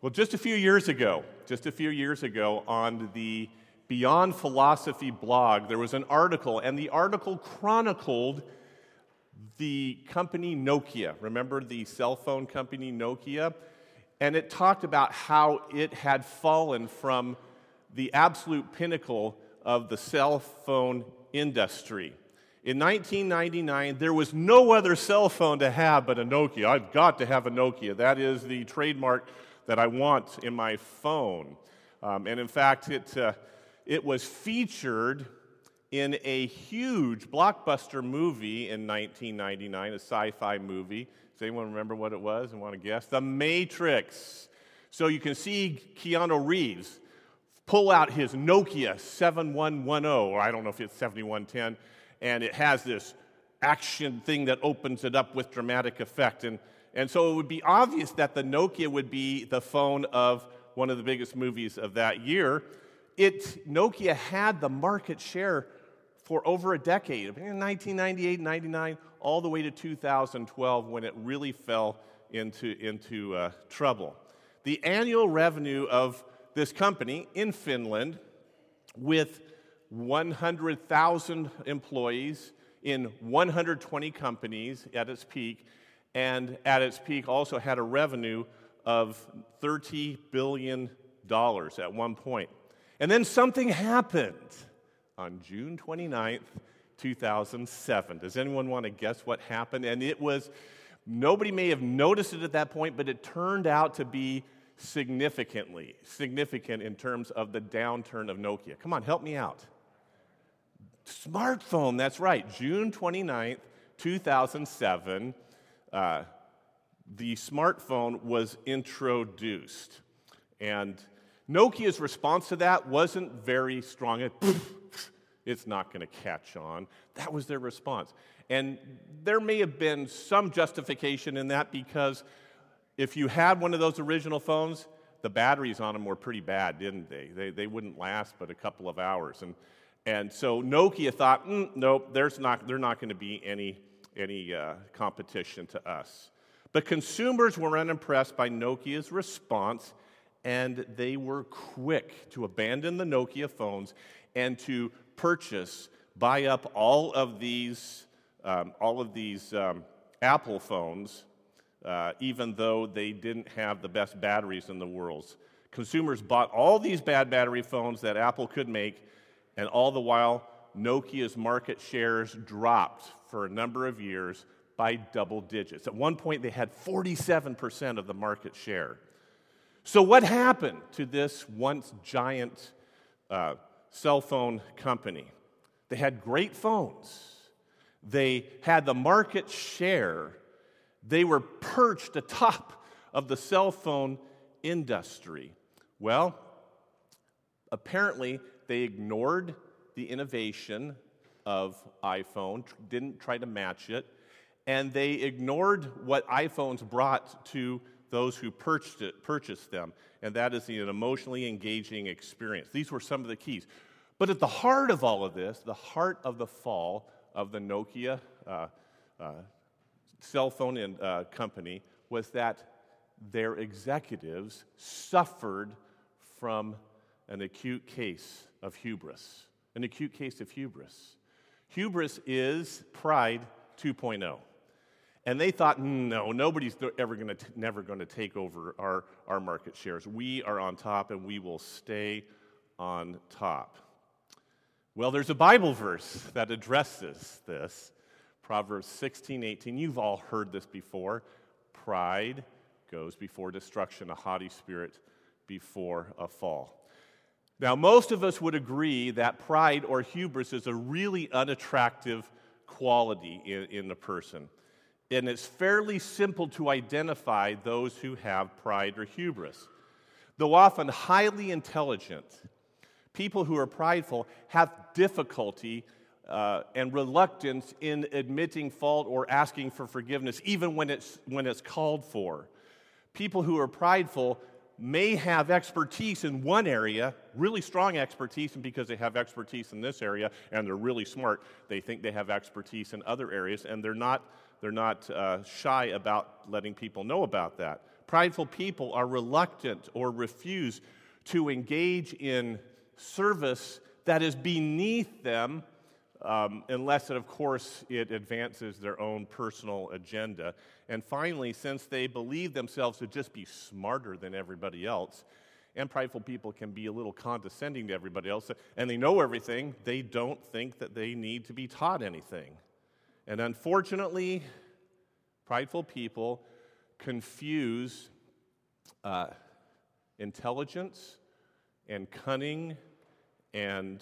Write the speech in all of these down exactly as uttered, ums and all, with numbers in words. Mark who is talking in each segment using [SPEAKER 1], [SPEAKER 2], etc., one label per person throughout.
[SPEAKER 1] Well, just a few years ago, just a few years ago on the Beyond Philosophy blog, there was an article, and the article chronicled the company Nokia. Remember the cell phone company Nokia? And it talked about how it had fallen from the absolute pinnacle of the cell phone industry. In nineteen ninety-nine, there was no other cell phone to have but a Nokia. I've got to have a Nokia. That is the trademark that I want in my phone. Um, and in fact, it uh, it was featured in a huge blockbuster movie in nineteen ninety-nine, a sci-fi movie. Does anyone remember what it was and want to guess? The Matrix. So you can see Keanu Reeves pull out his Nokia seventy-one ten, or I don't know if it's seventy-one ten, and it has this action thing that opens it up with dramatic effect. And, and so it would be obvious that the Nokia would be the phone of one of the biggest movies of that year. It Nokia had the market share for over a decade, in nineteen ninety-eight, ninety-nine, all the way to two thousand twelve when it really fell into, into uh, trouble. The annual revenue of this company in Finland, with one hundred thousand employees in one hundred twenty companies at its peak, and at its peak also had a revenue of thirty billion dollars at one point. And then something happened on June twenty-ninth, two thousand seven. Does anyone want to guess what happened? And it was, nobody may have noticed it at that point, but it turned out to be significantly, significant in terms of the downturn of Nokia. Come on, help me out. Smartphone, that's right. June twenty-ninth, two thousand seven, uh, the smartphone was introduced. And Nokia's response to that wasn't very strong. It, it's not going to catch on. That was their response. And there may have been some justification in that, because if you had one of those original phones, the batteries on them were pretty bad, didn't they? They, they wouldn't last but a couple of hours. And, and so Nokia thought, mm, nope, there's not, there's not going to be any, any uh, competition to us. But consumers were unimpressed by Nokia's response, and they were quick to abandon the Nokia phones and to purchase, buy up all of these, um, all of these um, Apple phones, uh, even though they didn't have the best batteries in the world. Consumers bought all these bad battery phones that Apple could make, and all the while, Nokia's market shares dropped for a number of years by double digits. At one point, they had forty-seven percent of the market share. So what happened to this once giant uh, cell phone company? They had great phones. They had the market share. They were perched atop of the cell phone industry. Well, apparently they ignored the innovation of iPhone, didn't try to match it, and they ignored what iPhones brought to those who purchased, it, purchased them, and that is an emotionally engaging experience. These were some of the keys. But at the heart of all of this, the heart of the fall of the Nokia uh, uh, cell phone in, uh, company was that their executives suffered from an acute case of hubris. An acute case of hubris. Hubris is pride two point oh. And they thought, no, nobody's ever going to, never going to take over our, our market shares. We are on top, and we will stay on top. Well, there's a Bible verse that addresses this. Proverbs sixteen eighteen. You've all heard this before. Pride goes before destruction, a haughty spirit before a fall. Now, most of us would agree that pride or hubris is a really unattractive quality in, in a person. And it's fairly simple to identify those who have pride or hubris. Though often highly intelligent, people who are prideful have difficulty uh, and reluctance in admitting fault or asking for forgiveness, even when it's, when it's called for. People who are prideful may have expertise in one area, really strong expertise, and because they have expertise in this area and they're really smart, they think they have expertise in other areas, and they're not They're not uh, shy about letting people know about that. Prideful people are reluctant or refuse to engage in service that is beneath them, um, unless, it, of course, it advances their own personal agenda. And finally, since they believe themselves to just be smarter than everybody else, and prideful people can be a little condescending to everybody else, and they know everything, they don't think that they need to be taught anything. And unfortunately, prideful people confuse uh, intelligence and cunning and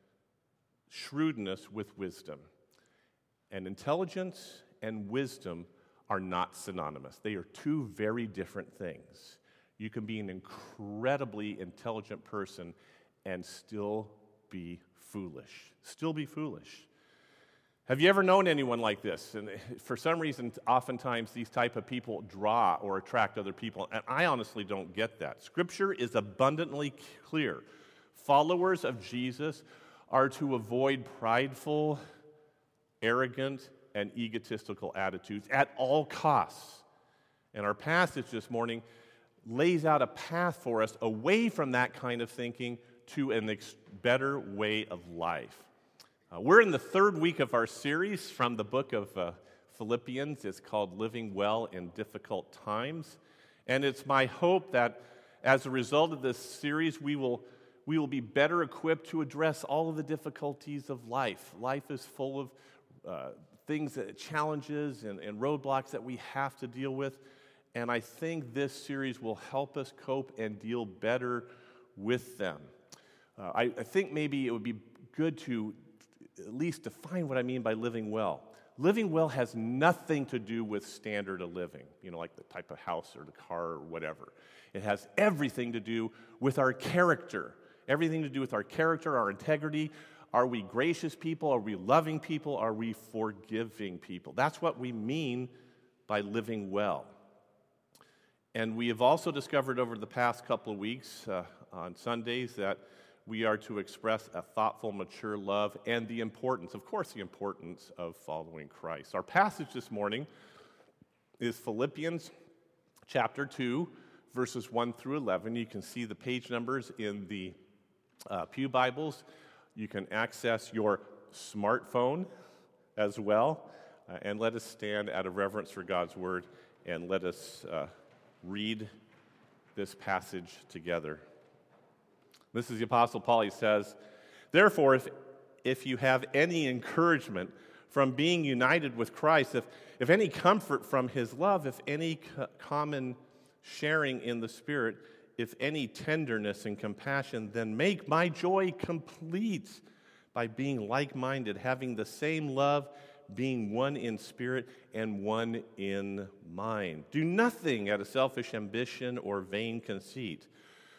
[SPEAKER 1] shrewdness with wisdom. And intelligence and wisdom are not synonymous. They are two very different things. You can be an incredibly intelligent person and still be foolish. Still be foolish. Have you ever known anyone like this? And for some reason, oftentimes these type of people draw or attract other people, and I honestly don't get that. Scripture is abundantly clear. Followers of Jesus are to avoid prideful, arrogant, and egotistical attitudes at all costs. And our passage this morning lays out a path for us away from that kind of thinking to a ex- better way of life. Uh, we're in the third week of our series from the book of uh, Philippians. It's called Living Well in Difficult Times. And it's my hope that as a result of this series, we will, we will be better equipped to address all of the difficulties of life. Life is full of uh, things, that, challenges and, and roadblocks that we have to deal with. And I think this series will help us cope and deal better with them. Uh, I, I think maybe it would be good to at least define what I mean by living well. Living well has nothing to do with standard of living, you know, like the type of house or the car or whatever. It has everything to do with our character, everything to do with our character, our integrity. Are we gracious people? Are we loving people? Are we forgiving people? That's what we mean by living well. And we have also discovered over the past couple of weeks uh, on Sundays that we are to express a thoughtful, mature love and the importance, of course, the importance of following Christ. Our passage this morning is Philippians chapter two, verses one through eleven. You can see the page numbers in the uh, Pew Bibles. You can access your smartphone as well. Uh, and let us stand out of reverence for God's word and let us uh, read this passage together. This is the Apostle Paul. He says, "Therefore, if, if you have any encouragement from being united with Christ, if, if any comfort from his love, if any co- common sharing in the Spirit, if any tenderness and compassion, then make my joy complete by being like-minded, having the same love, being one in spirit and one in mind. Do nothing out of selfish ambition or vain conceit.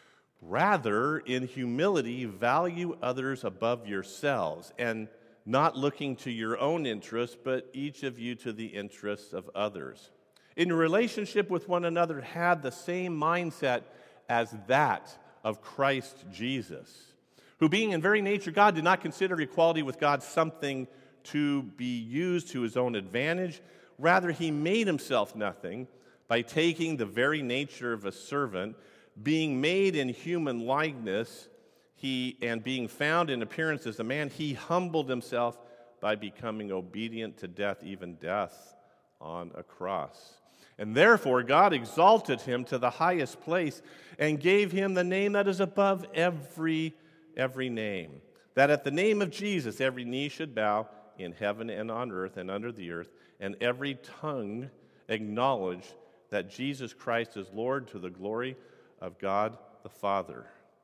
[SPEAKER 1] Rather, in humility, value others above yourselves, and not looking to your own interests, but each of you to the interests of others. In your relationship with one another, have the same mindset as that of Christ Jesus, who being in very nature God did not consider equality with God something to be used to his own advantage. Rather, he made himself nothing by taking the very nature of a servant, being made in human likeness, he and being found in appearance as a man, he humbled himself by becoming obedient to death, even death on a cross. And therefore God exalted him to the highest place and gave him the name that is above every, every name, that at the name of Jesus every knee should bow in heaven and on earth and under the earth, and every tongue acknowledge that Jesus Christ is Lord, to the glory of God the Father."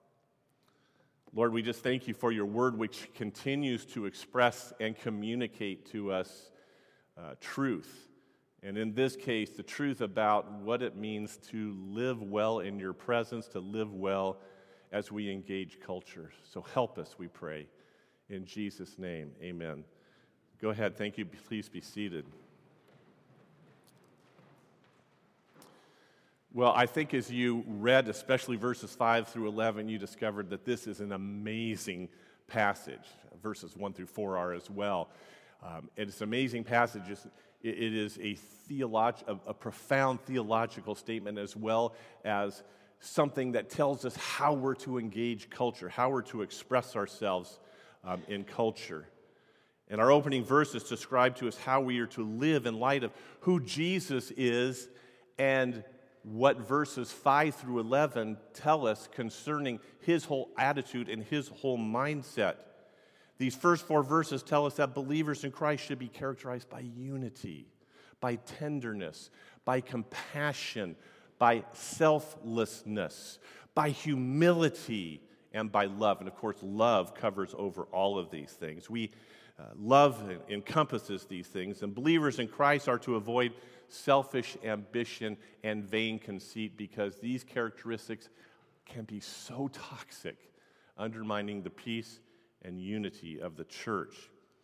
[SPEAKER 1] Lord, we just thank you for your word, which continues to express and communicate to us uh, truth. And in this case, the truth about what it means to live well in your presence, to live well as we engage culture. So help us, we pray. In Jesus' name, amen. Go ahead. Thank you. Please be seated. Well, I think as you read, especially verses five through eleven, you discovered that this is an amazing passage. Verses one through four are as well. Um, it's an amazing passage. It, it is a, theolog- a, a profound theological statement, as well as something that tells us how we're to engage culture, how we're to express ourselves um, in culture. And our opening verses describe to us how we are to live in light of who Jesus is, and what verses five through eleven tell us concerning his whole attitude and his whole mindset. These first four verses tell us that believers in Christ should be characterized by unity, by tenderness, by compassion, by selflessness, by humility, and by love. And of course, love covers over all of these things. We uh, love encompasses these things, and believers in Christ are to avoid selfish ambition and vain conceit, because these characteristics can be so toxic, undermining the peace and unity of the church.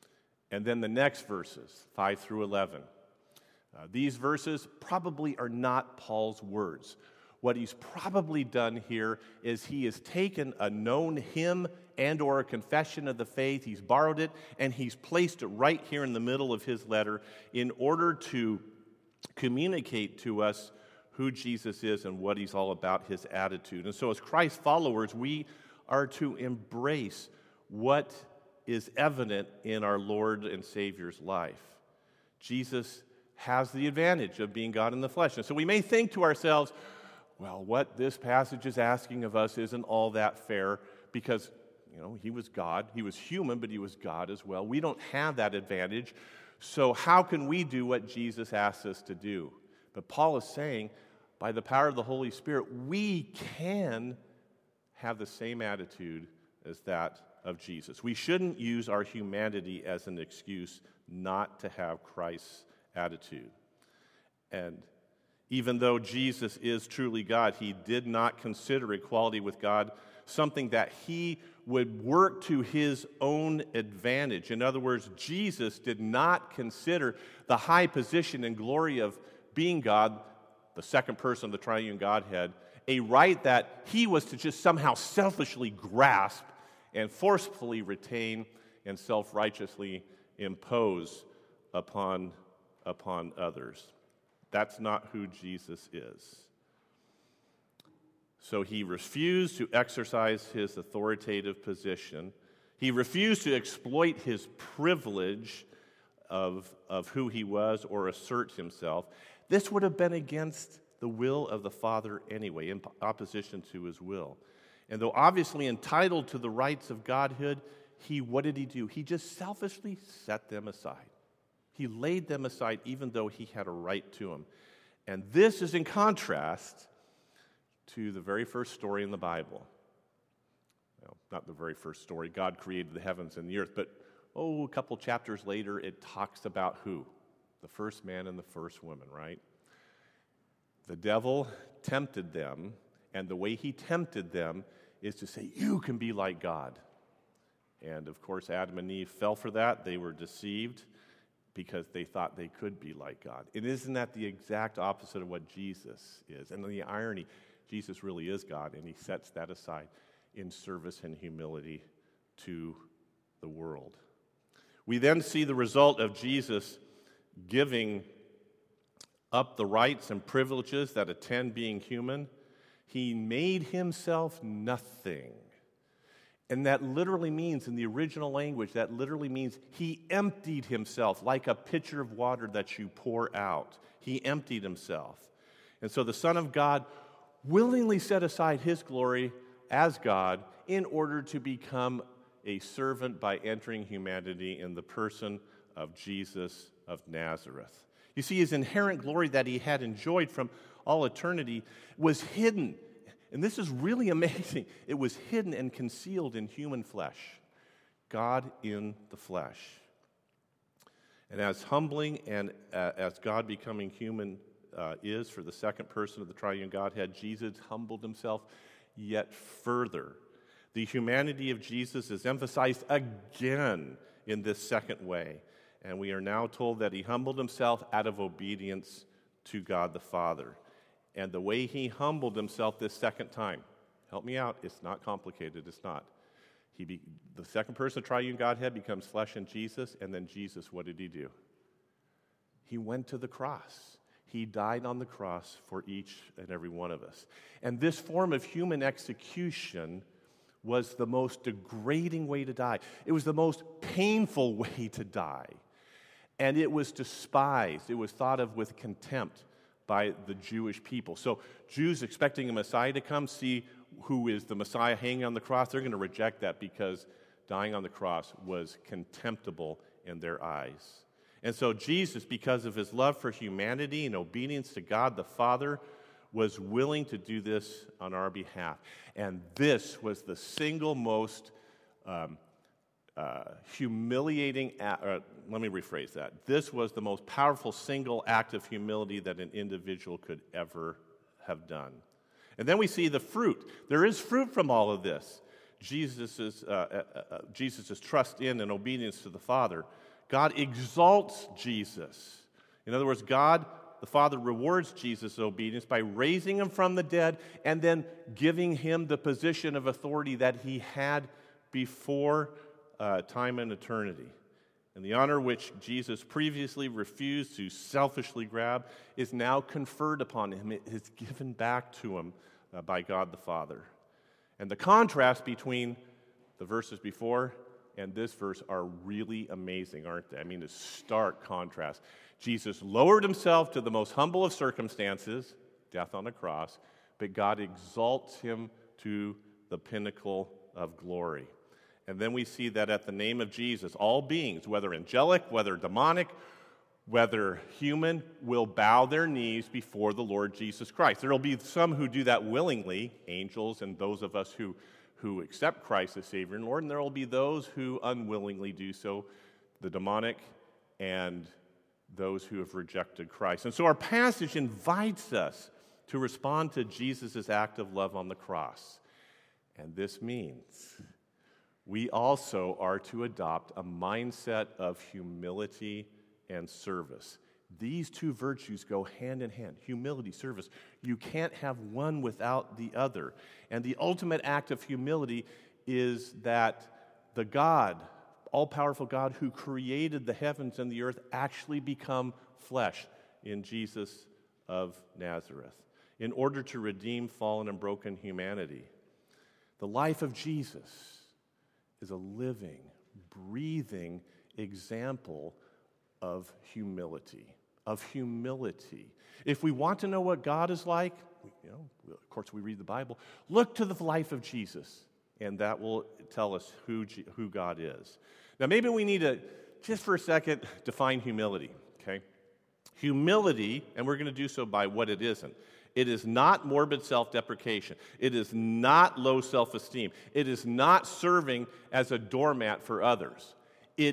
[SPEAKER 1] And then the next verses, five through eleven. Uh, these verses probably are not Paul's words. What he's probably done here is he has taken a known hymn and or a confession of the faith, he's borrowed it, and he's placed it right here in the middle of his letter in order to communicate to us who Jesus is and what he's all about, his attitude. And so as Christ followers, we are to embrace what is evident in our Lord and Savior's life. Jesus has the advantage of being God in the flesh. And so we may think to ourselves, well, what this passage is asking of us isn't all that fair, because, you know, he was God. He was human, but he was God as well. We don't have that advantage. So how can we do what Jesus asks us to do? But Paul is saying, by the power of the Holy Spirit, we can have the same attitude as that of Jesus. We shouldn't use our humanity as an excuse not to have Christ's attitude. And even though Jesus is truly God, he did not consider equality with God something that he would work to his own advantage. In other words, Jesus did not consider the high position and glory of being God, the second person of the triune Godhead, a right that he was to just somehow selfishly grasp and forcefully retain and self-righteously impose upon, upon others. That's not who Jesus is. So he refused to exercise his authoritative position. He refused to exploit his privilege of, of who he was or assert himself. This would have been against the will of the Father anyway, in opposition to his will. And though obviously entitled to the rights of godhood, he, what did he do? He just selfishly set them aside. He laid them aside even though he had a right to them. And this is in contrast to the very first story in the Bible. Well, not the very first story. God created the heavens and the earth. But, oh, a couple chapters later, it talks about who? The first man and the first woman, right? The devil tempted them, and the way he tempted them is to say, you can be like God. And, of course, Adam and Eve fell for that. They were deceived because they thought they could be like God. And isn't that the exact opposite of what Jesus is? And the irony, Jesus really is God, and he sets that aside in service and humility to the world. We then see the result of Jesus giving up the rights and privileges that attend being human. He made himself nothing. And that literally means, in the original language, that literally means he emptied himself like a pitcher of water that you pour out. He emptied himself. And so the Son of God willingly set aside his glory as God in order to become a servant by entering humanity in the person of Jesus of Nazareth. You see, his inherent glory that he had enjoyed from all eternity was hidden. And this is really amazing. It was hidden and concealed in human flesh. God in the flesh. And as humbling and uh, as God becoming human uh, is for the second person of the triune Godhead, Jesus humbled himself yet further. The humanity of Jesus is emphasized again in this second way. And we are now told that he humbled himself out of obedience to God the Father. And the way he humbled himself this second time, help me out, it's not complicated, it's not. He be, the second person of triune Godhead becomes flesh in Jesus, and then Jesus, what did he do? He went to the cross. He died on the cross for each and every one of us. And this form of human execution was the most degrading way to die. It was the most painful way to die. And it was despised. It was thought of with contempt by the Jewish people. So Jews expecting a Messiah to come, see who is the Messiah hanging on the cross, they're going to reject that because dying on the cross was contemptible in their eyes. And so Jesus, because of his love for humanity and obedience to God the Father, was willing to do this on our behalf. And this was the single most um, uh, humiliating, act, uh, let me rephrase that. This was the most powerful single act of humility that an individual could ever have done. And then we see the fruit. There is fruit from all of this. Jesus' uh, uh, uh, Jesus' trust in and obedience to the Father. God exalts Jesus. In other words, God, the Father, rewards Jesus' obedience by raising him from the dead and then giving him the position of authority that he had before uh, time and eternity. And the honor which Jesus previously refused to selfishly grab is now conferred upon him. It is given back to him uh, by God the Father. And the contrast between the verses before and this verse are really amazing, aren't they? I mean, a stark contrast. Jesus lowered himself to the most humble of circumstances, death on a cross, but God exalts him to the pinnacle of glory. And then we see that at the name of Jesus, all beings, whether angelic, whether demonic, whether human, will bow their knees before the Lord Jesus Christ. There will be some who do that willingly, angels and those of us who, who accept Christ as Savior and Lord, and there will be those who unwillingly do so, the demonic and those who have rejected Christ. And so our passage invites us to respond to Jesus' act of love on the cross. And this means we also are to adopt a mindset of humility and service. These two virtues go hand in hand, humility, service. You can't have one without the other. And the ultimate act of humility is that the God, all-powerful God who created the heavens and the earth, actually become flesh in Jesus of Nazareth in order to redeem fallen and broken humanity. The life of Jesus is a living, breathing example of humility, of humility. If we want to know what God is like, you know, of course we read the Bible, look to the life of Jesus, and that will tell us who, who God is. Now maybe we need to, just for a second, define humility, okay? Humility, and we're going to do so by what it isn't. It is not morbid self-deprecation. It is not low self-esteem. It is not serving as a doormat for others. It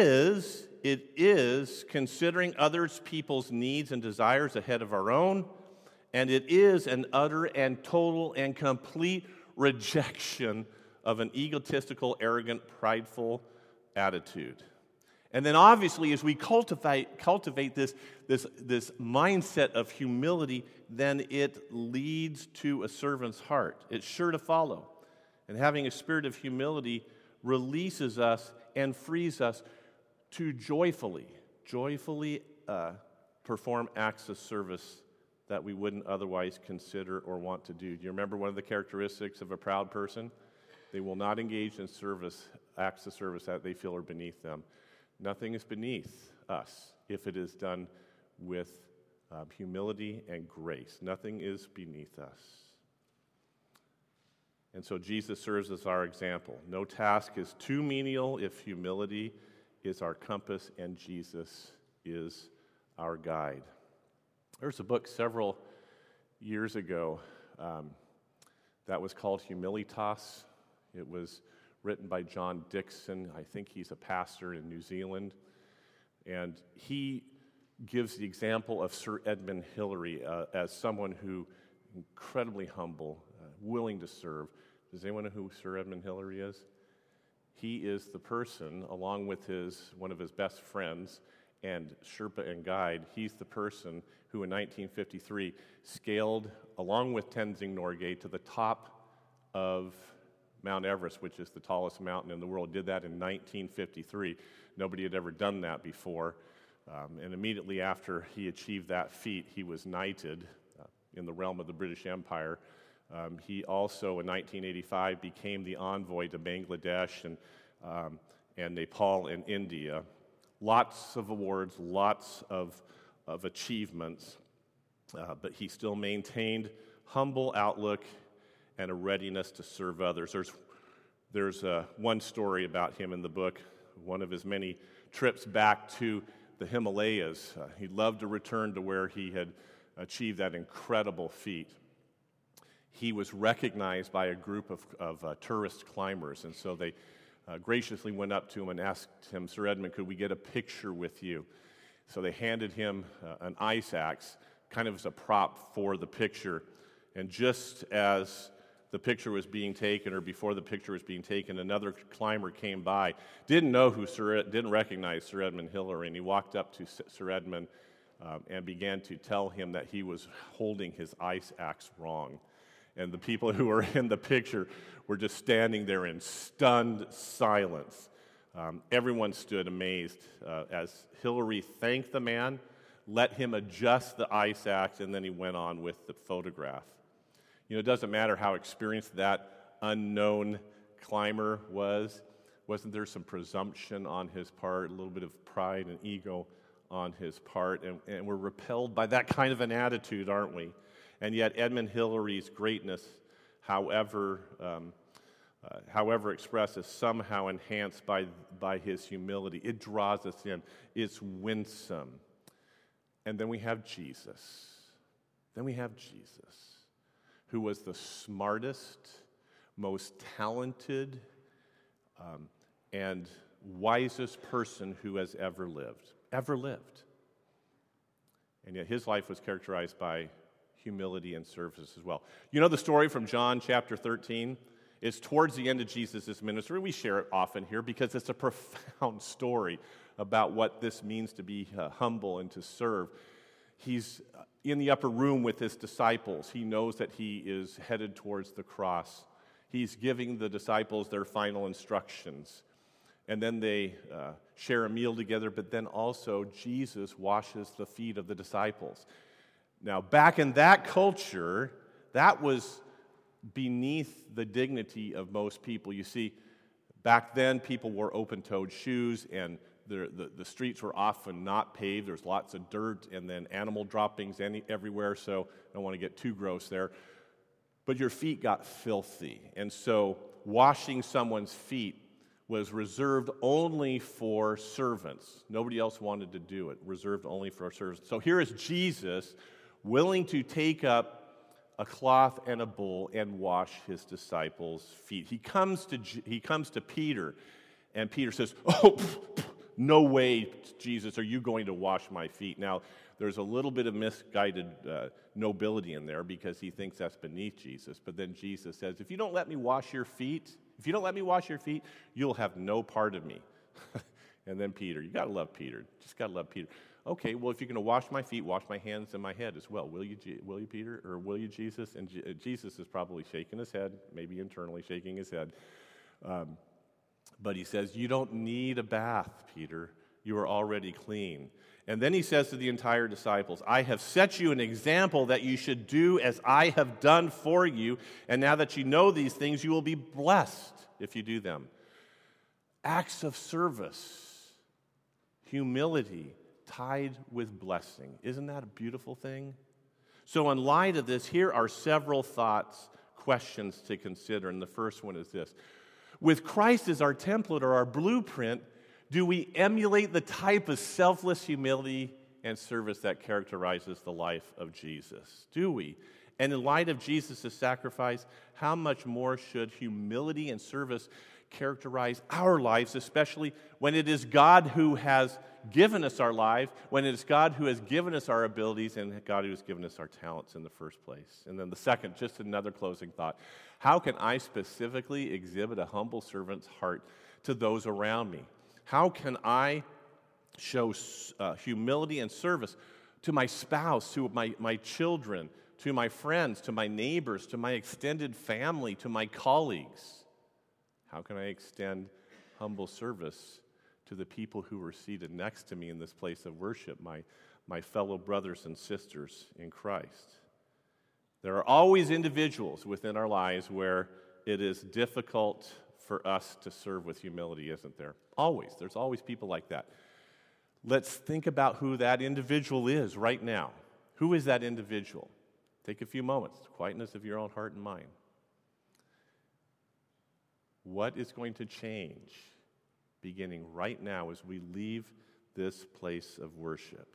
[SPEAKER 1] is, it is considering others' people's needs and desires ahead of our own, and it is an utter and total and complete rejection of an egotistical, arrogant, prideful attitude. And then obviously as we cultivate cultivate this, this, this mindset of humility, then it leads to a servant's heart. It's sure to follow. And having a spirit of humility releases us and frees us to joyfully, joyfully uh, perform acts of service that we wouldn't otherwise consider or want to do. Do you remember one of the characteristics of a proud person? They will not engage in service, acts of service that they feel are beneath them. Nothing is beneath us if it is done with uh, humility and grace. Nothing is beneath us. And so Jesus serves as our example. No task is too menial if humility is our compass and Jesus is our guide. There was a book several years ago um, that was called Humilitas. It was written by John Dixon. I think he's a pastor in New Zealand. And he gives the example of Sir Edmund Hillary uh, as someone who incredibly humble, uh, willing to serve. Does anyone know who Sir Edmund Hillary is? He is the person, along with his one of his best friends and Sherpa and guide, he's the person who in nineteen fifty-three scaled, along with Tenzing Norgay, to the top of Mount Everest, which is the tallest mountain in the world. Did that in nineteen fifty-three. Nobody had ever done that before. Um, and immediately after he achieved that feat, he was knighted uh, in the realm of the British Empire. Um, he also, in nineteen eighty-five, became the envoy to Bangladesh and, um, and Nepal and India. Lots of awards, lots of, of achievements, uh, but he still maintained humble outlook and a readiness to serve others. There's, there's uh, one story about him in the book, one of his many trips back to the Himalayas. Uh, he loved to return to where he had achieved that incredible feat. He was recognized by a group of, of uh, tourist climbers, and so they uh, graciously went up to him and asked him, "Sir Edmund, could we get a picture with you?" So they handed him uh, an ice axe, kind of as a prop for the picture. And just as the picture was being taken, or before the picture was being taken, another climber came by, didn't know who Sir Ed, didn't recognize Sir Edmund Hillary, and he walked up to Sir Edmund um, and began to tell him that he was holding his ice axe wrong. And the people who were in the picture were just standing there in stunned silence. Um, everyone stood amazed uh, as Hillary thanked the man, let him adjust the ice axe, and then he went on with the photograph. You know, it doesn't matter how experienced that unknown climber was. Wasn't there some presumption on his part, a little bit of pride and ego on his part? And, and we're repelled by that kind of an attitude, aren't we? And yet Edmund Hillary's greatness, however um, uh, however expressed, is somehow enhanced by, by his humility. It draws us in. It's winsome. And then we have Jesus. Then we have Jesus, who was the smartest, most talented, um, and wisest person who has ever lived. Ever lived. And yet his life was characterized by humility and service as well. You know the story from John chapter thirteen? It's towards the end of Jesus' ministry. We share it often here because it's a profound story about what this means to be uh, humble and to serve. He's in the upper room with his disciples. He knows that he is headed towards the cross. He's giving the disciples their final instructions. And then they uh, share a meal together, but then also Jesus washes the feet of the disciples. Now, back in that culture, that was beneath the dignity of most people. You see, back then, people wore open-toed shoes, and the, the, the streets were often not paved. There's lots of dirt, and then animal droppings any, everywhere, so I don't want to get too gross there. But your feet got filthy, and so washing someone's feet was reserved only for servants. Nobody else wanted to do it, reserved only for servants. So here is Jesus willing to take up a cloth and a bowl and wash his disciples' feet. He comes to he comes to Peter, and Peter says, "Oh, no way, Jesus, are you going to wash my feet?" Now, there's a little bit of misguided uh, nobility in there because he thinks that's beneath Jesus. But then Jesus says, "If you don't let me wash your feet, if you don't let me wash your feet, you'll have no part of me." And then Peter, you got to love Peter. Just got to love Peter. Okay, well, if you're going to wash my feet, wash my hands and my head as well. Will you, will you, Peter, or will you, Jesus? And G- Jesus is probably shaking his head, maybe internally shaking his head. Um, but he says, "You don't need a bath, Peter. You are already clean." And then he says to the entire disciples, "I have set you an example that you should do as I have done for you. And now that you know these things, you will be blessed if you do them." Acts of service, humility, tied with blessing. Isn't that a beautiful thing? So in light of this, here are several thoughts, questions to consider. And the first one is this. With Christ as our template or our blueprint, do we emulate the type of selfless humility and service that characterizes the life of Jesus? Do we? And in light of Jesus' sacrifice, how much more should humility and service characterize our lives, especially when it is God who has given us our life, when it is God who has given us our abilities, and God who has given us our talents in the first place. And then the second, just another closing thought. How can I specifically exhibit a humble servant's heart to those around me? How can I show uh, humility and service to my spouse, to my, my children, to my friends, to my neighbors, to my extended family, to my colleagues? How can I extend humble service to the people who were seated next to me in this place of worship, my, my fellow brothers and sisters in Christ. There are always individuals within our lives where it is difficult for us to serve with humility, isn't there? Always. There's always people like that. Let's think about who that individual is right now. Who is that individual? Take a few moments, quietness of your own heart and mind. What is going to change beginning right now as we leave this place of worship?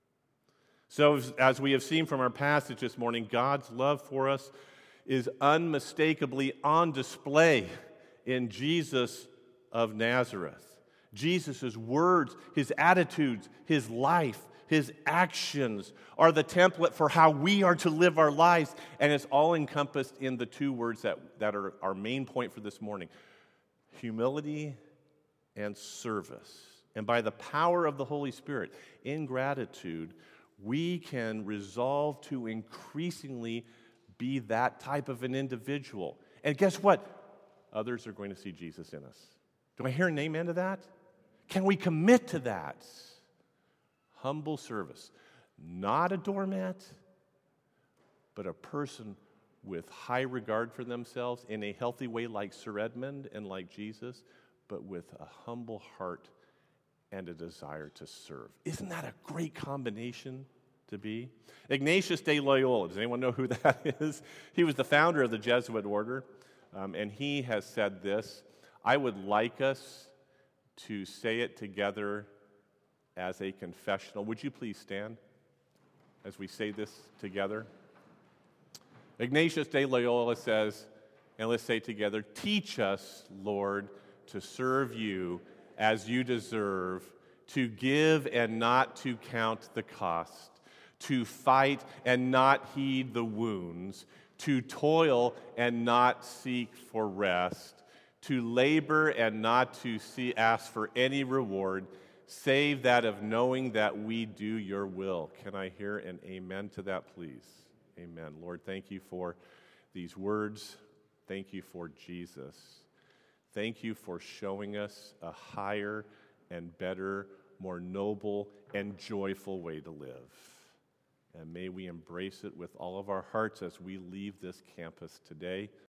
[SPEAKER 1] So, as we have seen from our passage this morning, God's love for us is unmistakably on display in Jesus of Nazareth. Jesus' words, his attitudes, his life, his actions are the template for how we are to live our lives, and it's all encompassed in the two words that, that are our main point for this morning: humility and service. And by the power of the Holy Spirit, in gratitude, we can resolve to increasingly be that type of an individual. And guess what? Others are going to see Jesus in us. Do I hear an amen to that? Can we commit to that? Humble service. Not a doormat, but a person with high regard for themselves in a healthy way like Sir Edmund and like Jesus, but with a humble heart and a desire to serve. Isn't that a great combination to be? Ignatius de Loyola, does anyone know who that is? He was the founder of the Jesuit order, um, and he has said this: I would like us to say it together as a confessional. Would you please stand as we say this together? Ignatius de Loyola says, and let's say together, teach us, Lord, to serve you as you deserve, to give and not to count the cost, to fight and not heed the wounds, to toil and not seek for rest, to labor and not to see, ask for any reward, save that of knowing that we do your will. Can I hear an amen to that, please? Amen. Lord, thank you for these words. Thank you for Jesus. Thank you for showing us a higher and better, more noble and joyful way to live. And may we embrace it with all of our hearts as we leave this campus today.